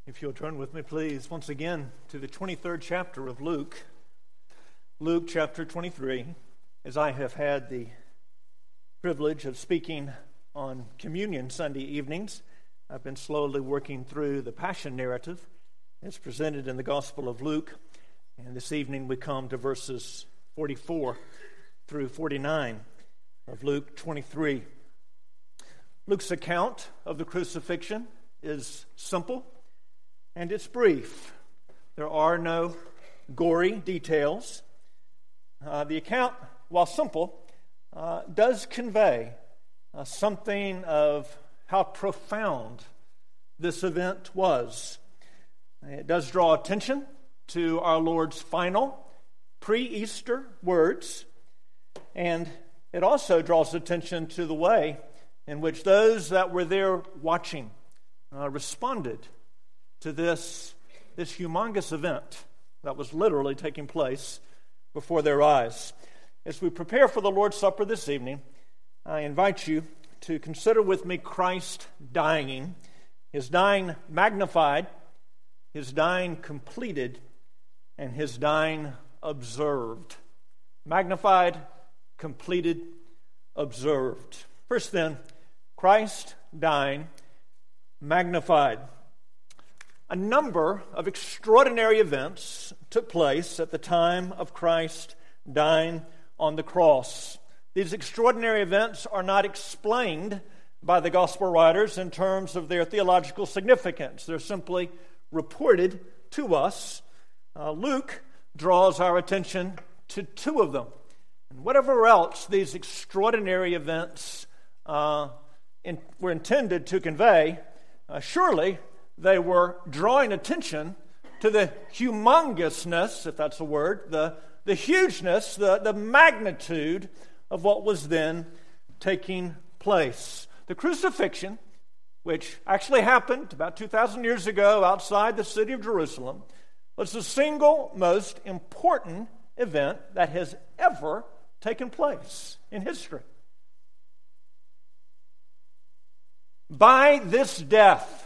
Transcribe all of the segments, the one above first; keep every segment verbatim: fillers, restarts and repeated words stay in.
If you'll turn with me, please, once again to the twenty-third chapter of Luke. Luke chapter twenty-three. As I have had the privilege of speaking on Communion Sunday evenings, I've been slowly working through the Passion narrative as presented in the Gospel of Luke. And this evening we come to verses forty-four through forty-nine of Luke twenty-three. Luke's account of the crucifixion is simple and it's brief. There are no gory details. Uh, the account, while simple, uh, does convey uh, something of how profound this event was. It does draw attention to our Lord's final pre-Easter words, and it also draws attention to the way in which those that were there watching uh, responded to this, this humongous event that was literally taking place before their eyes. As we prepare for the Lord's Supper this evening, I invite you to consider with me Christ dying, His dying magnified, His dying completed, and His dying observed. Magnified, completed, observed. First then, Christ dying, magnified. A number of extraordinary events took place at the time of Christ dying on the cross. These extraordinary events are not explained by the gospel writers in terms of their theological significance. They're simply reported to us. Uh, Luke draws our attention to two of them. And whatever else these extraordinary events uh, in, were intended to convey, uh, surely they were drawing attention to the humongousness, if that's a word, the, the hugeness, the, the magnitude of what was then taking place. The crucifixion, which actually happened about two thousand years ago outside the city of Jerusalem, was the single most important event that has ever taken place in history. By this death,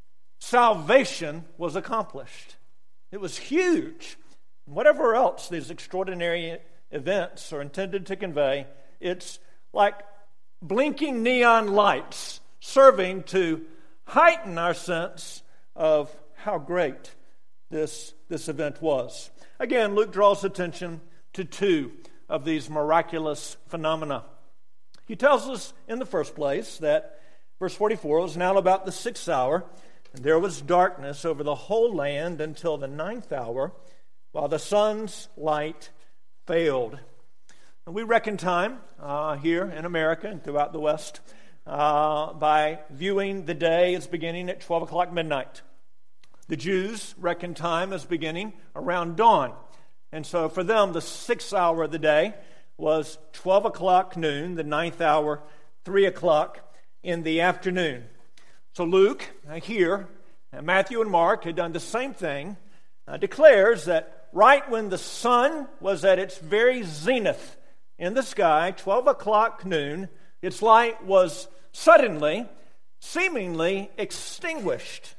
salvation was accomplished. It was huge. Whatever else these extraordinary events are intended to convey, it's like blinking neon lights serving to heighten our sense of how great this, this event was. Again, Luke draws attention to two of these miraculous phenomena. He tells us in the first place that verse forty-four, it was now about the sixth hour, and there was darkness over the whole land until the ninth hour, while the sun's light failed. And we reckon time uh, here in America and throughout the West uh, by viewing the day as beginning at twelve o'clock midnight. The Jews reckon time as beginning around dawn. And so for them, the sixth hour of the day was twelve o'clock noon, the ninth hour, three o'clock in the afternoon. So Luke, uh, here, and Matthew and Mark had done the same thing, uh, declares that right when the sun was at its very zenith in the sky, twelve o'clock noon, its light was suddenly, seemingly extinguished.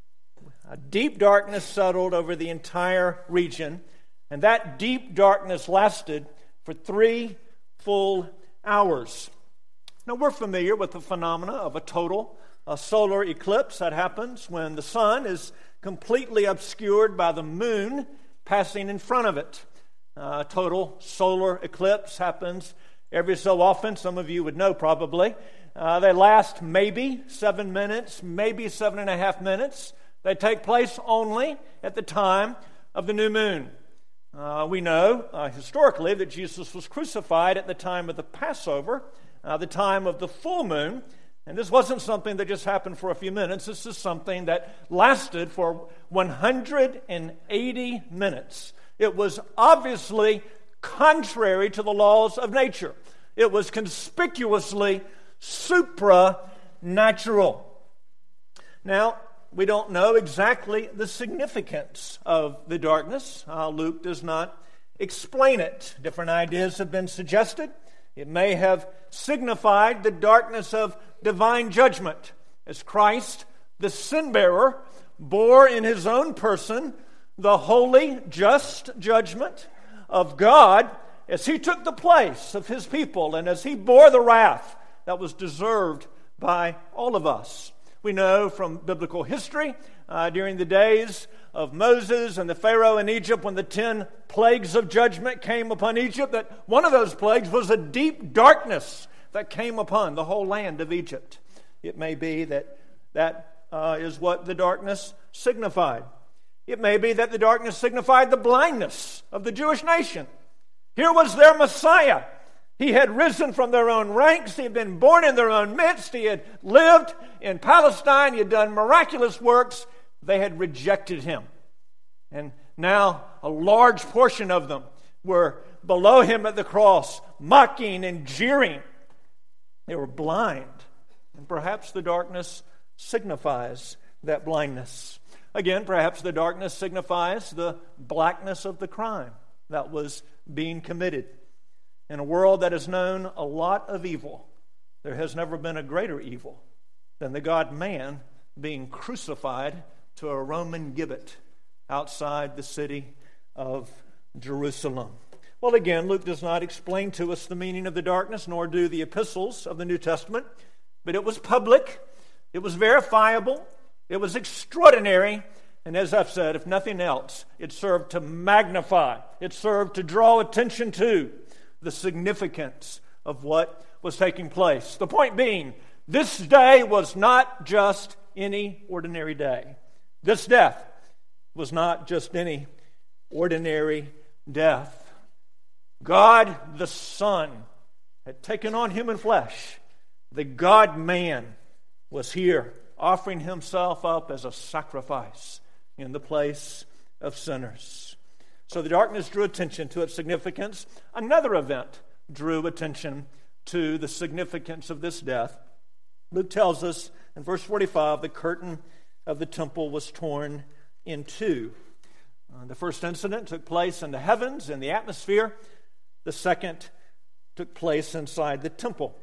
A deep darkness settled over the entire region, and that deep darkness lasted for three full hours. Now, we're familiar with the phenomena of a total a solar eclipse that happens when the sun is completely obscured by the moon passing in front of it. Uh, total solar eclipse happens every so often. Some of you would know probably. Uh, they last maybe seven minutes, maybe seven and a half minutes. They take place only at the time of the new moon. Uh, we know uh, historically that Jesus was crucified at the time of the Passover, uh, the time of the full moon. And this wasn't something that just happened for a few minutes. This is something that lasted for one hundred eighty minutes. It was obviously contrary to the laws of nature. It was conspicuously supranatural. Now, we don't know exactly the significance of the darkness. Uh, Luke does not explain it. Different ideas have been suggested. It may have signified the darkness of divine judgment, as Christ, the sin bearer, bore in his own person the holy, just judgment of God as he took the place of his people and as he bore the wrath that was deserved by all of us. We know from biblical history, uh, during the days of Moses and the Pharaoh in Egypt, when the ten plagues of judgment came upon Egypt, that one of those plagues was a deep darkness that came upon the whole land of Egypt. It may be that that uh, is what the darkness signified. It may be that the darkness signified the blindness of the Jewish nation. Here was their Messiah. He had risen from their own ranks. He had been born in their own midst. He had lived in Palestine. He had done miraculous works. They had rejected him. And now a large portion of them were below him at the cross, mocking and jeering. They were blind. And perhaps the darkness signifies that blindness. Again, perhaps the darkness signifies the blackness of the crime that was being committed. In a world that has known a lot of evil, there has never been a greater evil than the God-man being crucified to a Roman gibbet outside the city of Jerusalem. Well, again, Luke does not explain to us the meaning of the darkness, nor do the epistles of the New Testament, but it was public, it was verifiable, it was extraordinary, and as I've said, if nothing else, it served to magnify, it served to draw attention to the significance of what was taking place. The point being, this day was not just any ordinary day. This death was not just any ordinary death. God the Son had taken on human flesh. The God-man was here, offering himself up as a sacrifice in the place of sinners. So the darkness drew attention to its significance. Another event drew attention to the significance of this death. Luke tells us in verse forty-five, the curtain of the temple was torn in two. Uh, the first incident took place in the heavens, in the atmosphere. The second took place inside the temple.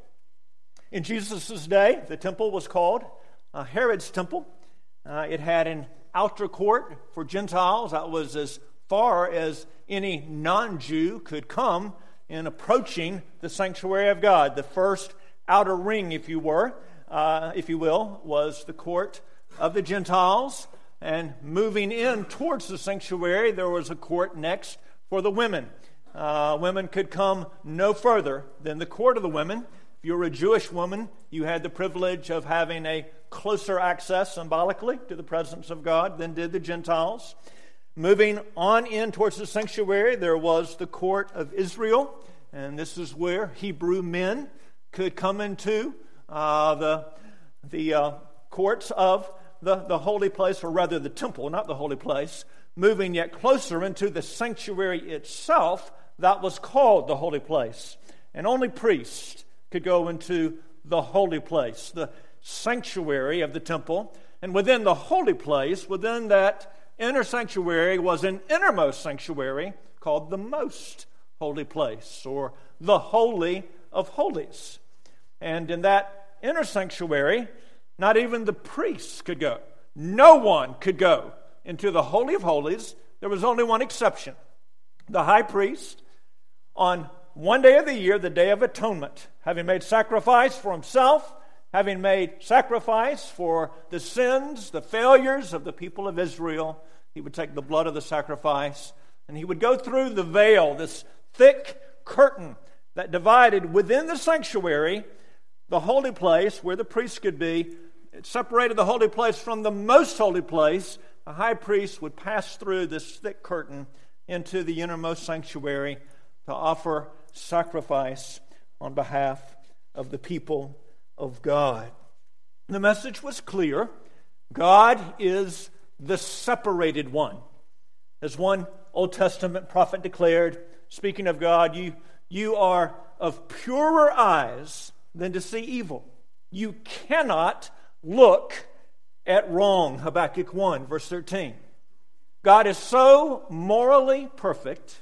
In Jesus' day, the temple was called uh, Herod's temple. Uh, it had an outer court for Gentiles that was as far as any non-Jew could come in approaching the sanctuary of God. The first outer ring, if you were, uh, if you will, was the court of the Gentiles. And moving in towards the sanctuary, there was a court next for the women. Uh, women could come no further than the court of the women. If you were a Jewish woman, you had the privilege of having a closer access symbolically to the presence of God than did the Gentiles. Moving on in towards the sanctuary, there was the court of Israel, and this is where Hebrew men could come into uh, the the uh, courts of the, the holy place, or rather the temple, not the holy place. Moving yet closer into the sanctuary itself, that was called the holy place, and only priests could go into the holy place, the sanctuary of the temple. And within the holy place, within that inner sanctuary, was an innermost sanctuary called the most holy place, or the Holy of Holies. And in that inner sanctuary, not even the priests could go. No one could go into the Holy of Holies. There was only one exception. The high priest, on one day of the year, the Day of Atonement, having made sacrifice for himself, having made sacrifice for the sins, the failures of the people of Israel, he would take the blood of the sacrifice and he would go through the veil, this thick curtain that divided within the sanctuary the holy place where the priests could be. It separated the holy place from the most holy place. The high priest would pass through this thick curtain into the innermost sanctuary to offer sacrifice on behalf of the people of God. The message was clear. God is the separated one. As one Old Testament prophet declared, speaking of God, you, you are of purer eyes than to see evil. You cannot look at wrong. Habakkuk one, verse thirteen. God is so morally perfect,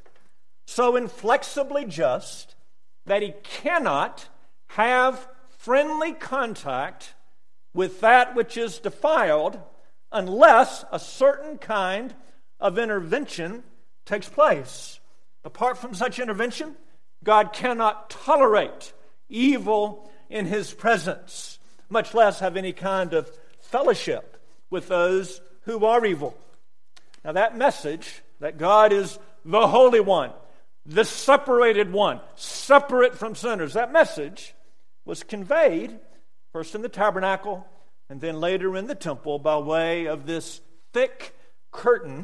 so inflexibly just, that he cannot have friendly contact with that which is defiled unless a certain kind of intervention takes place. Apart from such intervention, God cannot tolerate evil in His presence, much less have any kind of fellowship with those who are evil. Now that message that God is the Holy One, the separated one, separate from sinners, that message was conveyed first in the tabernacle and then later in the temple by way of this thick curtain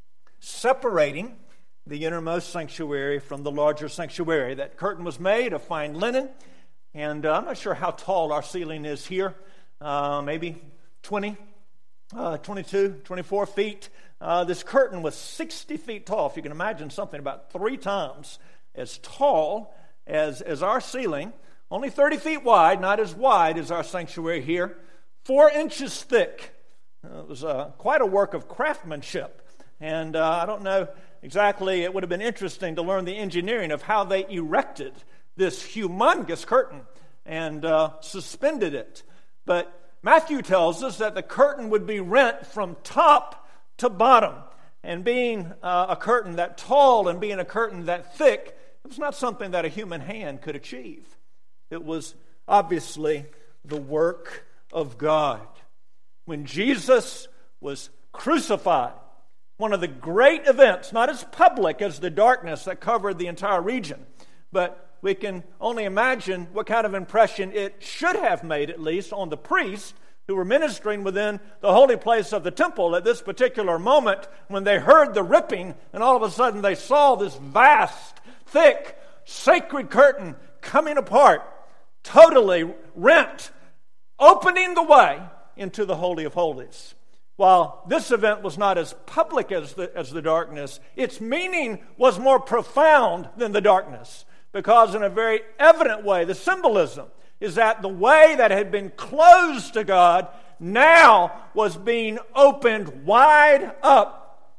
separating the innermost sanctuary from the larger sanctuary. That curtain was made of fine linen, and uh, I'm not sure how tall our ceiling is here, uh, maybe twenty, uh, twenty-two, twenty-four feet. Uh, this curtain was sixty feet tall. If you can imagine something about three times as tall as, as our ceiling, only thirty feet wide, not as wide as our sanctuary here, four inches thick. Uh, it was uh, quite a work of craftsmanship. And uh, I don't know exactly, it would have been interesting to learn the engineering of how they erected this humongous curtain and uh, suspended it. But Matthew tells us that the curtain would be rent from top to bottom. And being uh, a curtain that tall and being a curtain that thick, it was not something that a human hand could achieve. It was obviously the work of God. When Jesus was crucified, one of the great events, not as public as the darkness that covered the entire region, but we can only imagine what kind of impression it should have made, at least, on the priests who were ministering within the holy place of the temple at this particular moment when they heard the ripping, and all of a sudden they saw this vast, thick, sacred curtain coming apart, totally rent, opening the way into the Holy of Holies. While this event was not as public as the, as the darkness, its meaning was more profound than the darkness, because in a very evident way, the symbolism is that the way that had been closed to God now was being opened wide up.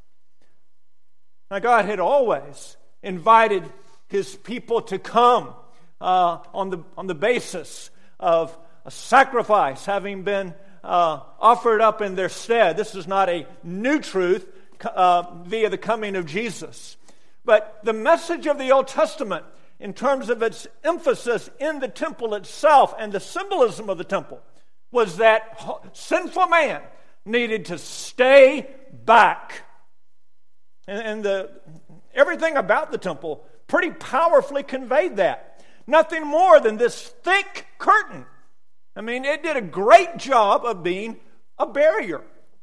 Now, God had always invited His people to come uh, on the on the basis of a sacrifice having been uh, offered up in their stead. This is not a new truth uh, via the coming of Jesus. But the message of the Old Testament, in terms of its emphasis in the temple itself and the symbolism of the temple, was that sinful man needed to stay back. And, and the, everything about the temple pretty powerfully conveyed that. Nothing more than this thick curtain. I mean, it did a great job of being a barrier.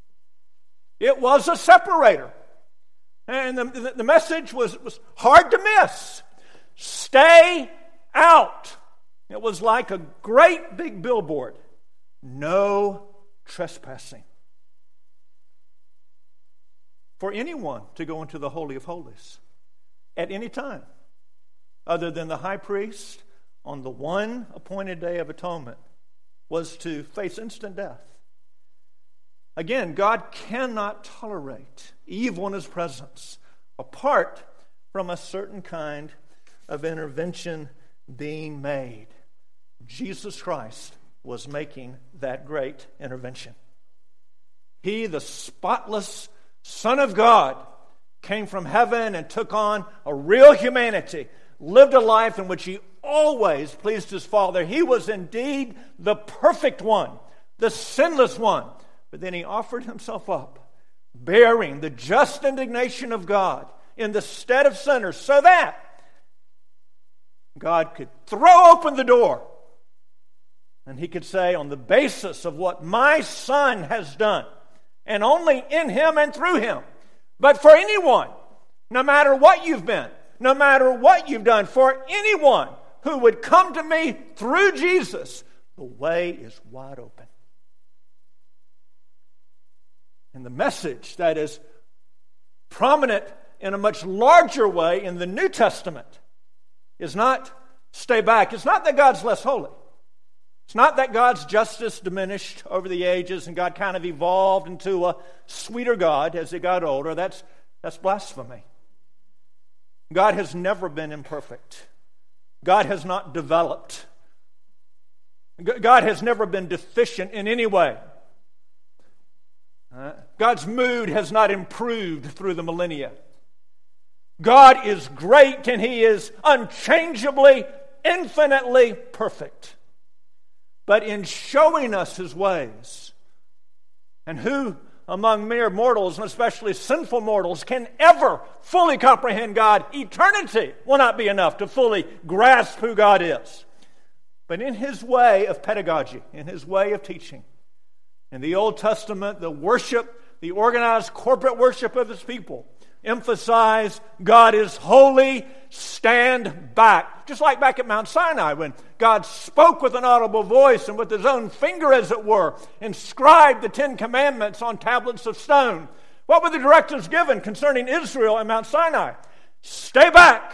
It was a separator. And the, the message was, was hard to miss. Stay out. It was like a great big billboard. No trespassing. For anyone to go into the Holy of Holies at any time, other than the high priest on the one appointed day of atonement, was to face instant death. Again, God cannot tolerate evil in His presence apart from a certain kind of intervention being made. Jesus Christ was making that great intervention. He, the spotless Son of God, came from heaven and took on a real humanity, lived a life in which He always pleased His Father. He was indeed the perfect one, the sinless one. But then He offered Himself up, bearing the just indignation of God in the stead of sinners, so that God could throw open the door and He could say, on the basis of what my Son has done, and only in Him and through Him, but for anyone, no matter what you've been, no matter what you've done, for anyone who would come to me through Jesus, the way is wide open. And the message that is prominent in a much larger way in the New Testament is not stay back. It's not that God's less holy. It's not that God's justice diminished over the ages and God kind of evolved into a sweeter God as He got older. That's, that's blasphemy. God has never been imperfect. God has not developed. God has never been deficient in any way. Uh, God's mood has not improved through the millennia. God is great and He is unchangeably, infinitely perfect. But in showing us His ways, and who among mere mortals, and especially sinful mortals, can ever fully comprehend God? Eternity will not be enough to fully grasp who God is. But in His way of pedagogy, in His way of teaching, in the Old Testament, the worship, the organized corporate worship of His people, emphasize God is holy, stand back. Just like back at Mount Sinai when God spoke with an audible voice and with His own finger, as it were, inscribed the Ten Commandments on tablets of stone. What were the directives given concerning Israel at Mount Sinai? Stay back.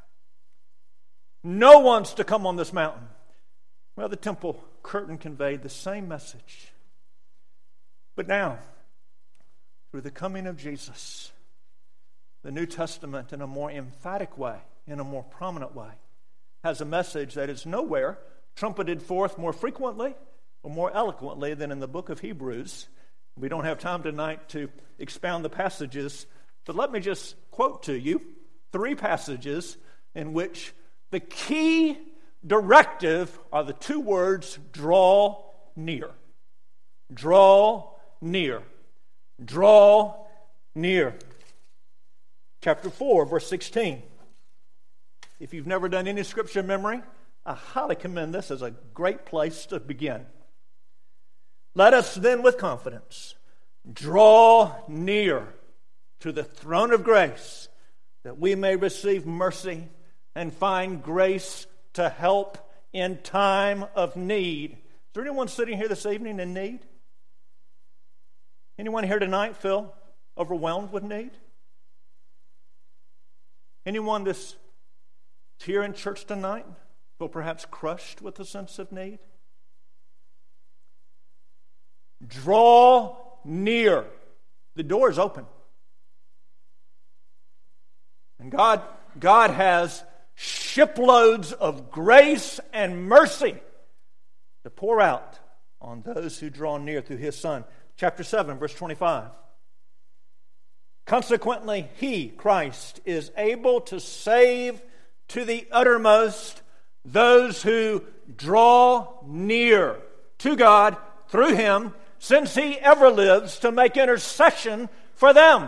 No one's to come on this mountain. Well, the temple curtain conveyed the same message. But now, through the coming of Jesus, the New Testament, in a more emphatic way, in a more prominent way, has a message that is nowhere trumpeted forth more frequently or more eloquently than in the book of Hebrews. We don't have time tonight to expound the passages, but let me just quote to you three passages in which the key directive are the two words, draw near. Draw near. Draw near. Chapter four, verse sixteen. If you've never done any scripture memory, I highly commend this as a great place to begin. Let us then with confidence draw near to the throne of grace, that we may receive mercy and find grace to help in time of need. Is there anyone sitting here this evening in need? Anyone here tonight feel overwhelmed with need? Anyone that's here in church tonight feel perhaps crushed with a sense of need? Draw near. The door is open. And God, God has shiploads of grace and mercy to pour out on those who draw near through His Son. Chapter seven, verse twenty-five. Consequently, He, Christ, is able to save to the uttermost those who draw near to God through Him, since He ever lives to make intercession for them.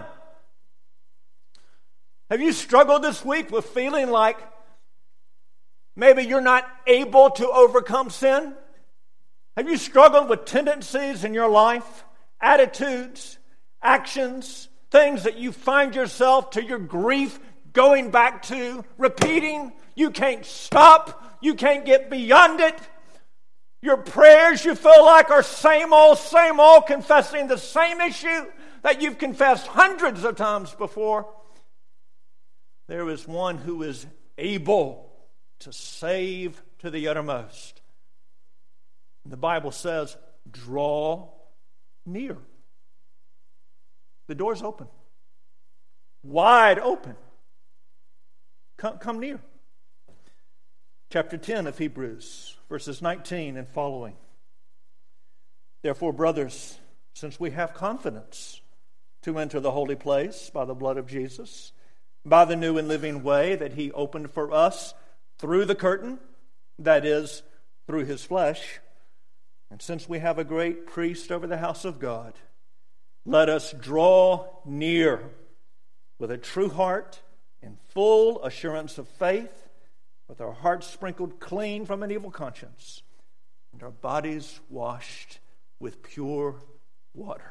Have you struggled this week with feeling like maybe you're not able to overcome sin? Have you struggled with tendencies in your life, attitudes, actions, things that you find yourself to your grief going back to, repeating? You can't stop. You can't get beyond it. Your prayers, you feel like, are same old, same old, confessing the same issue that you've confessed hundreds of times before. There is one who is able to save to the uttermost. The Bible says, draw near. The door's open. Wide open. Come, come near. Chapter ten of Hebrews, verses nineteen and following. Therefore, brothers, since we have confidence to enter the holy place by the blood of Jesus, by the new and living way that He opened for us through the curtain, that is, through His flesh, and since we have a great priest over the house of God, let us draw near with a true heart in full assurance of faith, with our hearts sprinkled clean from an evil conscience, and our bodies washed with pure water.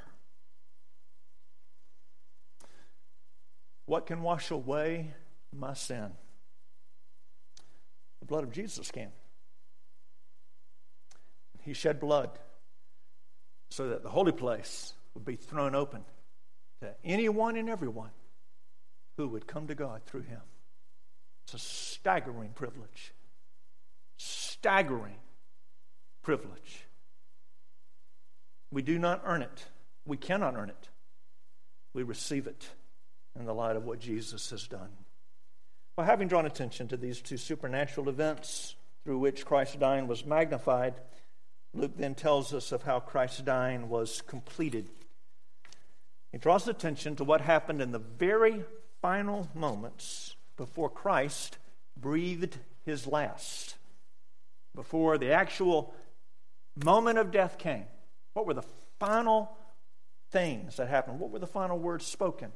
What can wash away my sin? The blood of Jesus can. He shed blood so that the holy place would be thrown open to anyone and everyone who would come to God through Him. It's a staggering privilege. Staggering privilege. We do not earn it. We cannot earn it. We receive it in the light of what Jesus has done. Well, having drawn attention to these two supernatural events through which Christ's dying was magnified, Luke then tells us of how Christ's dying was completed. He draws attention to what happened in the very final moments before Christ breathed his last. Before the actual moment of death came. What were the final things that happened? What were the final words spoken?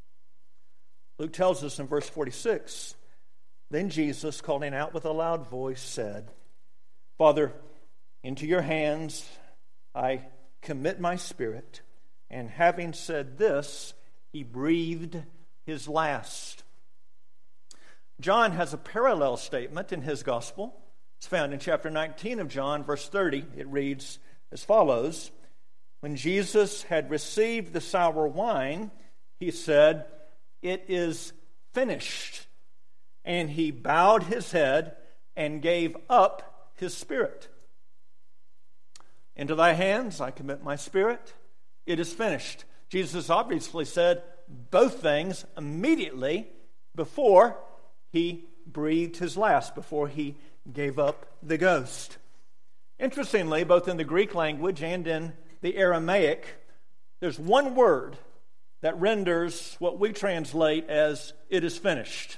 Luke tells us in verse forty-six, then Jesus, calling out with a loud voice, said, Father, into your hands I commit my spirit. And having said this, he breathed his last. John has a parallel statement in his gospel. It's found in chapter nineteen of John, verse thirty. It reads as follows, when Jesus had received the sour wine, he said, it is finished. And he bowed his head and gave up his spirit. Into thy hands I commit my spirit. It is finished. Jesus obviously said both things immediately before he breathed his last, before he gave up the ghost. Interestingly, both in the Greek language and in the Aramaic, there's one word that renders what we translate as it is finished.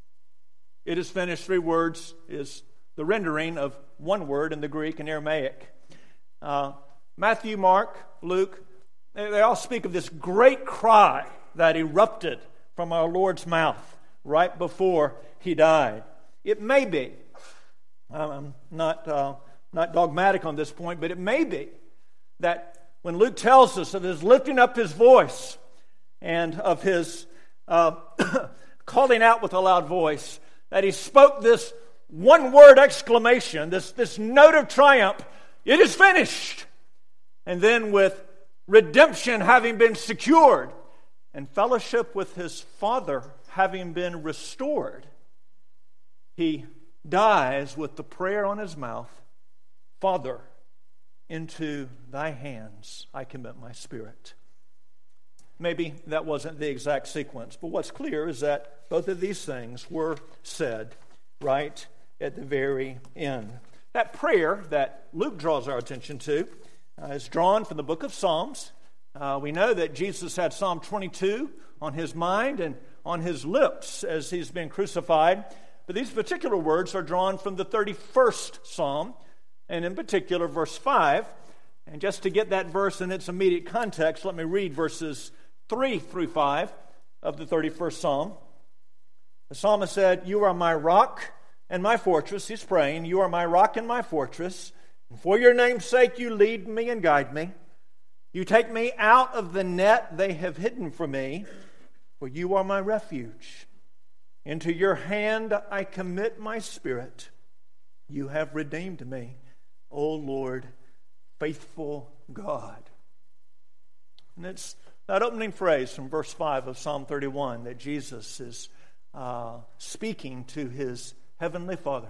It is finished, three words, is the rendering of one word in the Greek and Aramaic. Uh, Matthew, Mark, Luke, they, they all speak of this great cry that erupted from our Lord's mouth right before he died. It may be, I'm not, uh, not dogmatic on this point, but it may be that when Luke tells us of his lifting up his voice and of his uh, calling out with a loud voice, that he spoke this one-word exclamation, this, this note of triumph, it is finished. And then with redemption having been secured and fellowship with his Father having been restored, he dies with the prayer on his mouth, Father, into thy hands I commit my spirit. Maybe that wasn't the exact sequence, but what's clear is that both of these things were said right at the very end. That prayer that Luke draws our attention to uh, is drawn from the book of Psalms. Uh, we know that Jesus had Psalm twenty-two on his mind and on his lips as he's been crucified. But these particular words are drawn from the thirty-first Psalm, and in particular verse five. And just to get that verse in its immediate context, let me read verses three through five of the thirty-first Psalm. The psalmist said, you are my rock and my fortress. He's praying, you are my rock and my fortress. And for your name's sake you lead me and guide me. You take me out of the net they have hidden for me, for you are my refuge. Into your hand I commit my spirit. You have redeemed me, O Lord, faithful God. And it's that opening phrase from verse five of Psalm thirty-one that Jesus is uh, speaking to his heavenly Father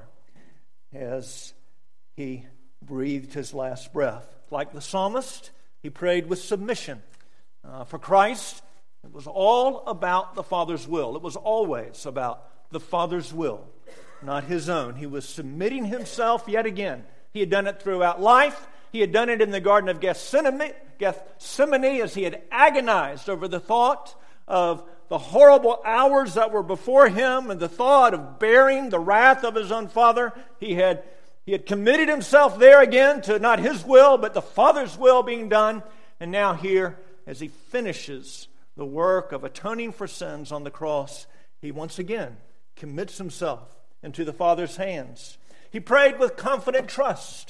as he breathed his last breath. Like the psalmist, he prayed with submission. Uh, for Christ, it was all about the Father's will. It was always about the Father's will, not his own. He was submitting himself yet again. He had done it throughout life. He had done it in the Garden of Gethsemane, Gethsemane as he had agonized over the thought of the horrible hours that were before him and the thought of bearing the wrath of his own Father. He had, he had committed himself there again to not his will, but the Father's will being done. And now here, as he finishes the work of atoning for sins on the cross, he once again commits himself into the Father's hands. He prayed with confident trust.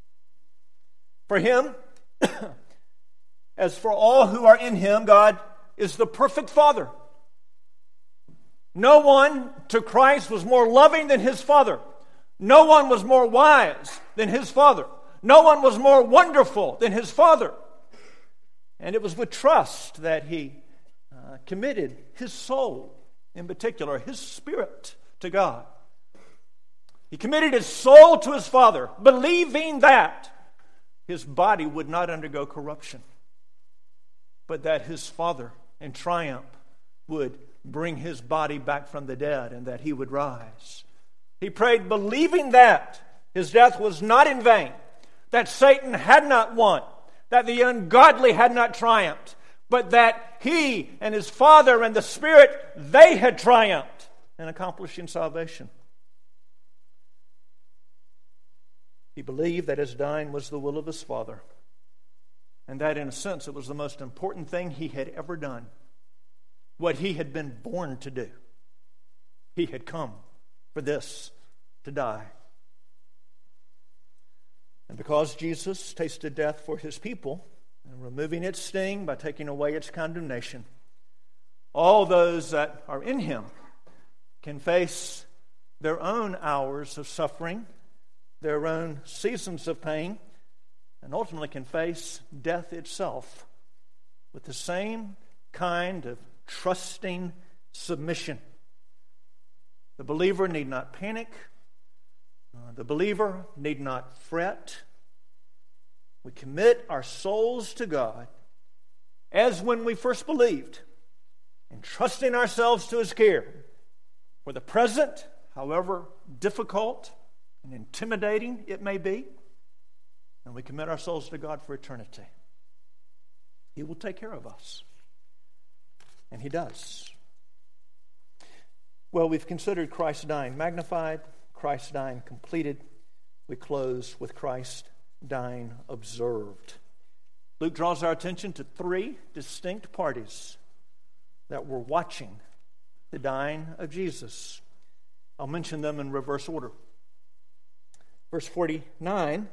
For him, as for all who are in him, God is the perfect Father. No one to Christ was more loving than his Father. No one was more wise than his Father. No one was more wonderful than his Father. And it was with trust that he uh, committed his soul, in particular, his spirit, to God. He committed his soul to his Father, believing that his body would not undergo corruption, but that his Father, in triumph, would bring his body back from the dead and that he would rise. He prayed believing that his death was not in vain, that Satan had not won, that the ungodly had not triumphed, but that he and his Father and the Spirit, they had triumphed in accomplishing salvation. He believed that his dying was the will of his Father, and that in a sense it was the most important thing he had ever done, what he had been born to do. He had come for this, to die. And because Jesus tasted death for his people, and removing its sting by taking away its condemnation, all those that are in him can face their own hours of suffering, their own seasons of pain, and ultimately can face death itself with the same kind of trusting submission. The believer need not panic. Uh, the believer need not fret. We commit our souls to God as when we first believed, entrusting ourselves to his care for the present, however difficult and intimidating it may be, and we commit our souls to God for eternity. He will take care of us. And he does. Well, we've considered Christ dying magnified, Christ dying completed. We close with Christ dying observed. Luke draws our attention to three distinct parties that were watching the dying of Jesus. I'll mention them in reverse order. Verse forty-nine,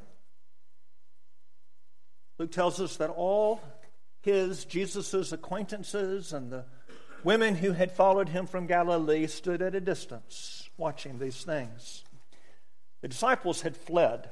Luke tells us that all his, Jesus' acquaintances and the women who had followed him from Galilee stood at a distance watching these things. The disciples had fled.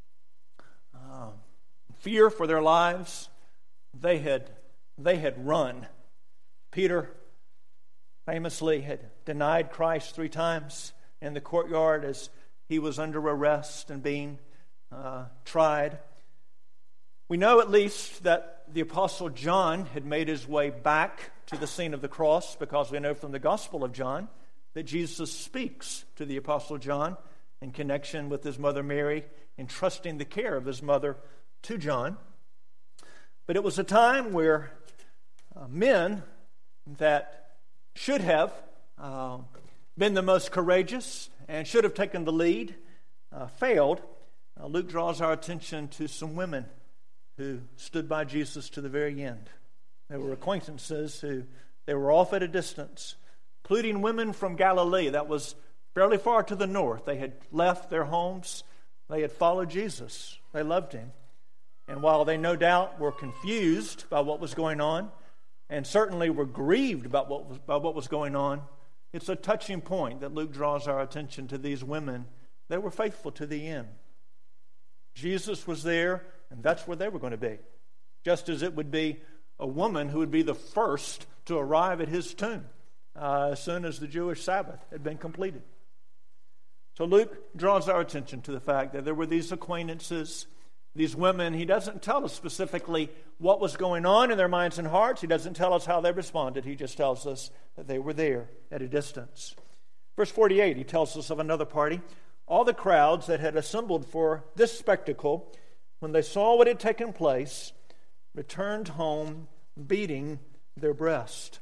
Uh, fear for their lives. They had, they had run. Peter famously had denied Christ three times in the courtyard as he was under arrest and being uh, tried. We know at least that the Apostle John had made his way back to the scene of the cross, because we know from the Gospel of John that Jesus speaks to the Apostle John in connection with his mother Mary, entrusting the care of his mother to John. But it was a time where uh, men that should have uh, been the most courageous and should have taken the lead uh, failed. Uh, Luke draws our attention to some women who stood by Jesus to the very end. They were acquaintances who they were off at a distance, including women from Galilee. That was fairly far to the north. They had left their homes. They had followed Jesus. They loved him. And while they no doubt were confused by what was going on, and certainly were grieved about what was, by what was going on, it's a touching point that Luke draws our attention to these women. They were faithful to the end. Jesus was there, and that's where they were going to be. Just as it would be a woman who would be the first to arrive at his tomb uh, as soon as the Jewish Sabbath had been completed. So Luke draws our attention to the fact that there were these acquaintances, these women. He doesn't tell us specifically what was going on in their minds and hearts. He doesn't tell us how they responded. He just tells us that they were there at a distance. Verse forty-eight, he tells us of another party. All the crowds that had assembled for this spectacle, when they saw what had taken place, returned home beating their breast.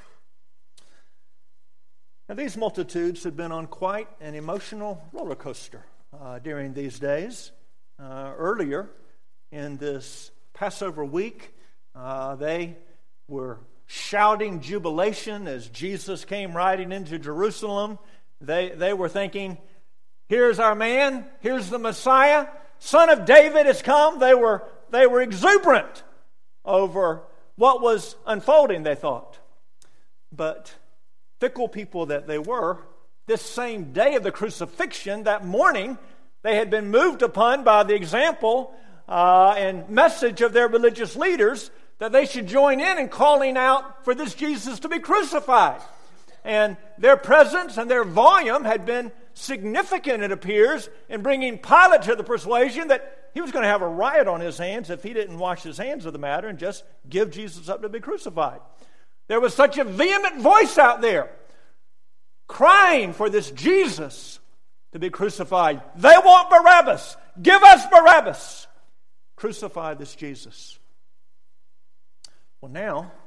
Now, these multitudes had been on quite an emotional roller coaster uh, during these days. Uh, earlier in this Passover week, uh, they were shouting jubilation as Jesus came riding into Jerusalem. They, they were thinking, here's our man, here's the Messiah, Son of David has come. They were, they were exuberant over what was unfolding, they thought. But fickle people that they were, this same day of the crucifixion, that morning, they had been moved upon by the example uh, and message of their religious leaders that they should join in in calling out for this Jesus to be crucified. And their presence and their volume had been significant, it appears, in bringing Pilate to the persuasion that he was going to have a riot on his hands if he didn't wash his hands of the matter and just give Jesus up to be crucified. There was such a vehement voice out there crying for this Jesus to be crucified. They want Barabbas. Give us Barabbas. Crucify this Jesus. Well, now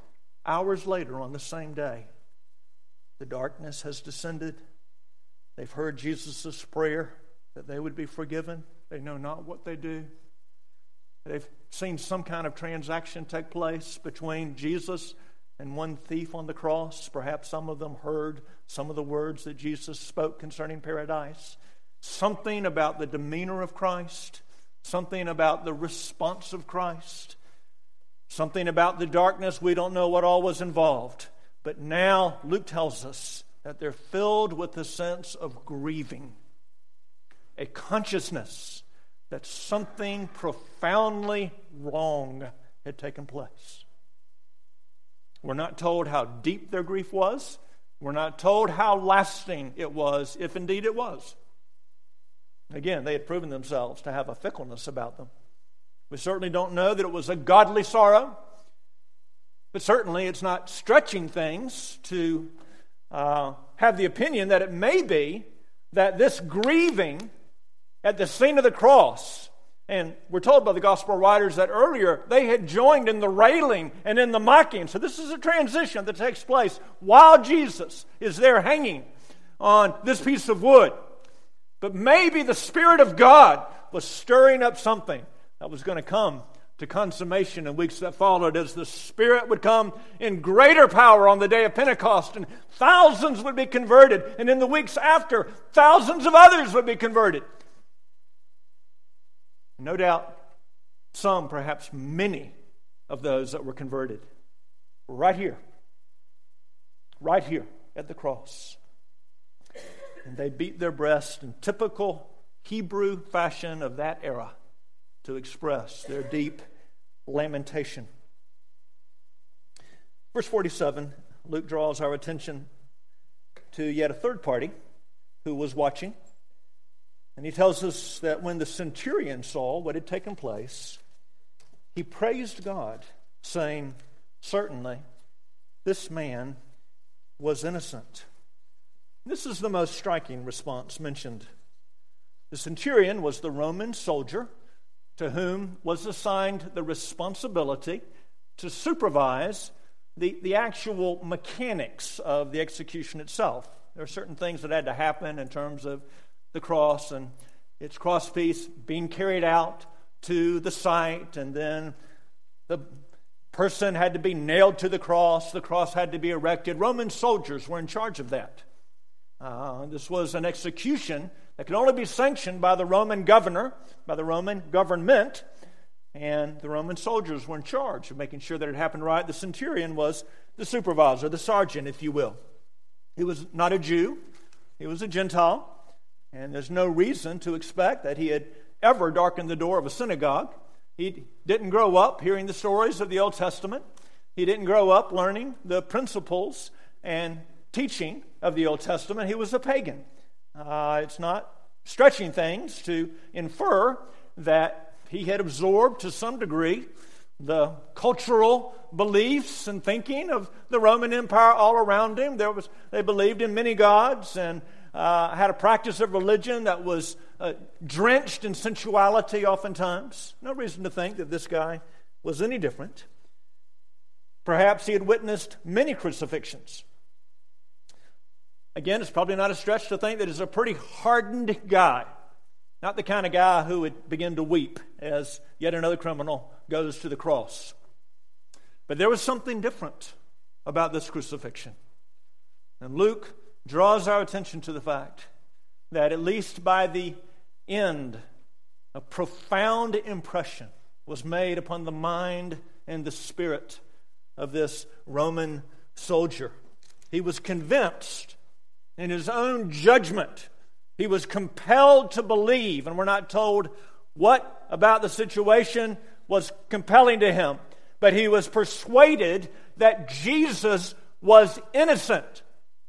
hours later on the same day, the darkness has descended. They've heard Jesus' prayer that they would be forgiven. They know not what they do. They've seen some kind of transaction take place between Jesus and one thief on the cross. Perhaps some of them heard some of the words that Jesus spoke concerning paradise. Something about the demeanor of Christ. Something about the response of Christ. Something about the darkness. We don't know what all was involved. But now Luke tells us that they're filled with the sense of grieving. A consciousness that something profoundly wrong had taken place. We're not told how deep their grief was. We're not told how lasting it was, if indeed it was. Again, they had proven themselves to have a fickleness about them. We certainly don't know that it was a godly sorrow, but certainly it's not stretching things to uh, have the opinion that it may be that this grieving at the scene of the cross, and we're told by the gospel writers that earlier they had joined in the railing and in the mocking. So this is a transition that takes place while Jesus is there hanging on this piece of wood. But maybe the Spirit of God was stirring up something that was going to come to consummation in weeks that followed, as the Spirit would come in greater power on the day of Pentecost, and thousands would be converted. And in the weeks after, thousands of others would be converted. No doubt, some, perhaps many of those that were converted were right here, right here at the cross. And they beat their breast in typical Hebrew fashion of that era to express their deep lamentation. Verse forty-seven, Luke draws our attention to yet a third party who was watching. And he tells us that when the centurion saw what had taken place, he praised God, saying, "Certainly, this man was innocent." This is the most striking response mentioned. The centurion was the Roman soldier to whom was assigned the responsibility to supervise the, the actual mechanics of the execution itself. There are certain things that had to happen in terms of the cross and its crosspiece being carried out to the site, and then the person had to be nailed to the cross. The cross had to be erected. Roman soldiers were in charge of that. Uh, this was an execution that could only be sanctioned by the Roman governor, by the Roman government, and the Roman soldiers were in charge of making sure that it happened right. The centurion was the supervisor, the sergeant, if you will. He was not a Jew. He was a Gentile, and there's no reason to expect that he had ever darkened the door of a synagogue. He didn't grow up hearing the stories of the Old Testament. He didn't grow up learning the principles and teaching of the Old Testament. He was a pagan. Uh, it's not stretching things to infer that he had absorbed to some degree the cultural beliefs and thinking of the Roman Empire all around him. There was, they believed in many gods and uh, had a practice of religion that was uh, drenched in sensuality oftentimes. No reason to think that this guy was any different. Perhaps he had witnessed many crucifixions. Again, it's probably not a stretch to think that he's a pretty hardened guy. Not the kind of guy who would begin to weep as yet another criminal goes to the cross. But there was something different about this crucifixion. And Luke draws our attention to the fact that at least by the end, a profound impression was made upon the mind and the spirit of this Roman soldier. He was convinced in his own judgment. He was compelled to believe, and we're not told what about the situation was compelling to him, but he was persuaded that Jesus was innocent.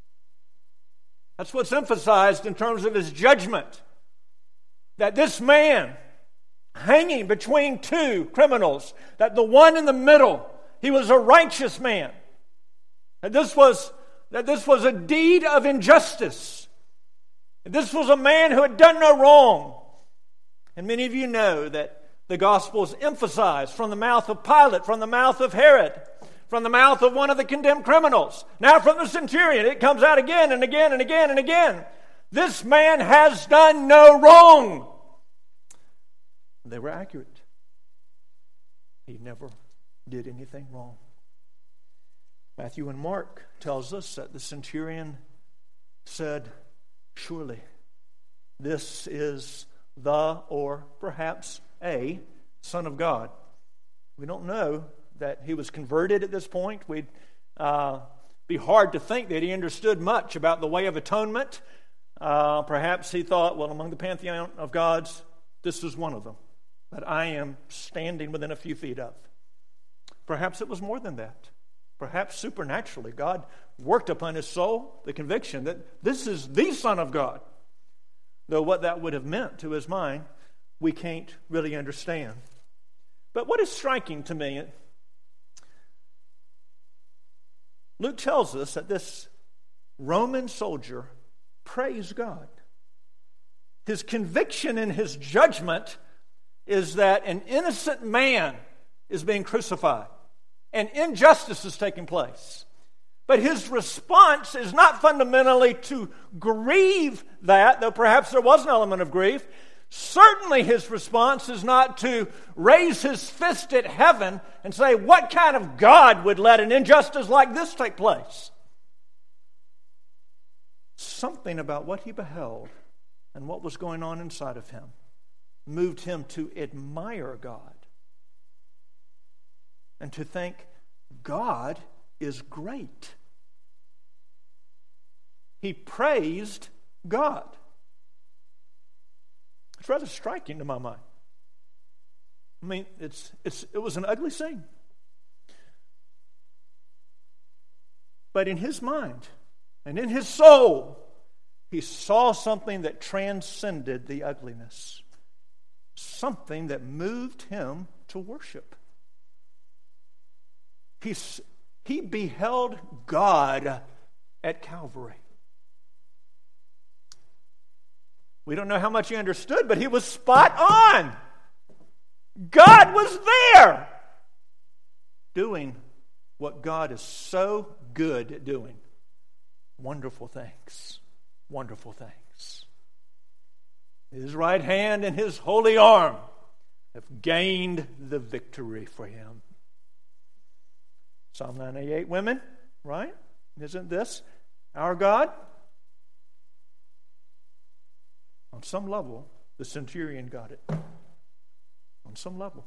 That's what's emphasized in terms of his judgment. That this man, hanging between two criminals, that the one in the middle, he was a righteous man. That this was that this was a deed of injustice. This was a man who had done no wrong. And many of you know that the Gospels emphasize from the mouth of Pilate, from the mouth of Herod, from the mouth of one of the condemned criminals. Now from the centurion, it comes out again and again and again and again. This man has done no wrong. They were accurate. He never did anything wrong. Matthew and Mark tells us that the centurion said, surely this is the, or perhaps a, Son of God. We don't know that he was converted at this point. We'd uh, be hard to think that he understood much about the way of atonement. Uh, perhaps he thought, well, among the pantheon of gods, this is one of them that I am standing within a few feet of. Perhaps it was more than that. Perhaps supernaturally, God worked upon his soul the conviction that this is the Son of God. Though what that would have meant to his mind, we can't really understand. But what is striking to me, Luke tells us that this Roman soldier praised God. His conviction and his judgment is that an innocent man is being crucified and injustice is taking place. But his response is not fundamentally to grieve that, though perhaps there was an element of grief. Certainly his response is not to raise his fist at heaven and say, what kind of God would let an injustice like this take place? Something about what he beheld and what was going on inside of him moved him to admire God and to think God is great. He praised God. It's rather striking to my mind. I mean, it's it's it was an ugly scene. But in his mind and in his soul, he saw something that transcended the ugliness. Something that moved him to worship. He, he beheld God at Calvary. We don't know how much he understood, but he was spot on. God was there doing what God is so good at doing. Wonderful things. Wonderful things. His right hand and his holy arm have gained the victory for him. Psalm ninety-eight, women, right? Isn't this our God? On some level, the centurion got it. On some level.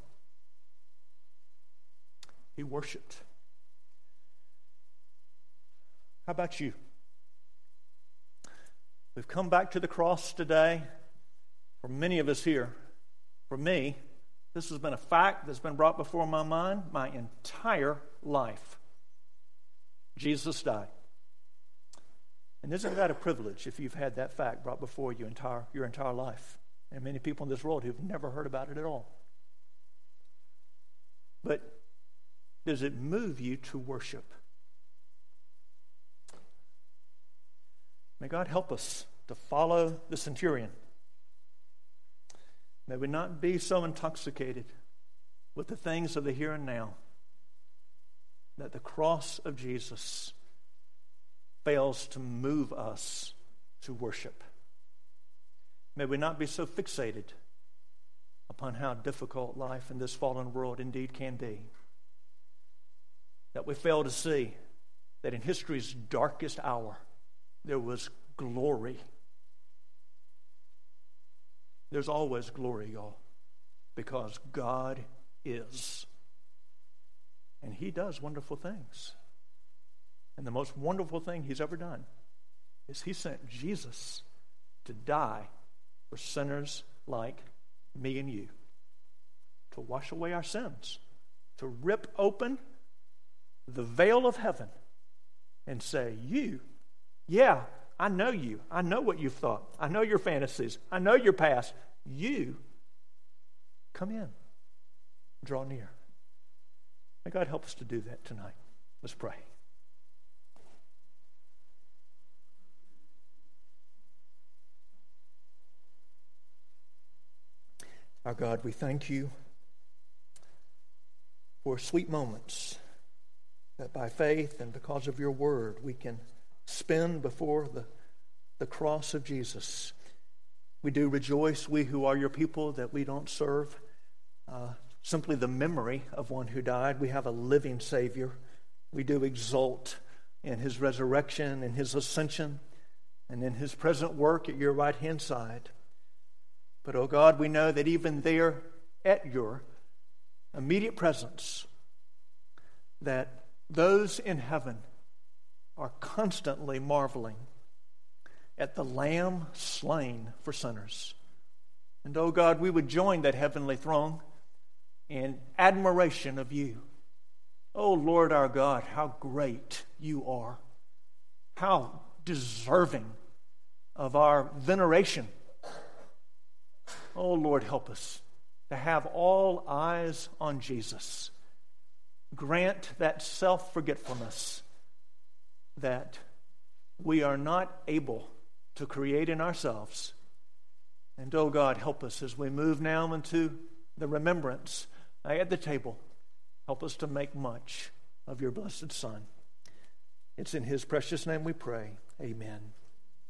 He worshiped. How about you? We've come back to the cross today. For many of us here, for me, this has been a fact that's been brought before my mind my entire life. Jesus died. And isn't that a privilege if you've had that fact brought before you entire, your entire life? And many people in this world who've never heard about it at all. But does it move you to worship? May God help us to follow the centurion. May we not be so intoxicated with the things of the here and now that the cross of Jesus fails to move us to worship. May we not be so fixated upon how difficult life in this fallen world indeed can be that we fail to see that in history's darkest hour there was glory. There's always glory, y'all, because God is. And he does wonderful things. And the most wonderful thing he's ever done is he sent Jesus to die for sinners like me and you, to wash away our sins, to rip open the veil of heaven and say, you, yeah, I know you. I know what you've thought. I know your fantasies. I know your past. You, come in. Draw near. May God help us to do that tonight. Let's pray. Our God, we thank you for sweet moments that by faith and because of your word, we can spin before the, the cross of Jesus. We do rejoice, we who are your people, that we don't serve uh, simply the memory of one who died. We have a living Savior. We do exult in his resurrection, in his ascension, and in his present work at your right-hand side. But, oh God, we know that even there at your immediate presence, that those in heaven are constantly marveling at the Lamb slain for sinners. And, oh God, we would join that heavenly throng in admiration of you. Oh Lord our God, how great you are. How deserving of our veneration. Oh Lord, help us to have all eyes on Jesus. Grant that self-forgetfulness that we are not able to create in ourselves. And oh God, help us as we move now into the remembrance at the table. Help us to make much of your blessed Son. It's in his precious name we pray. Amen.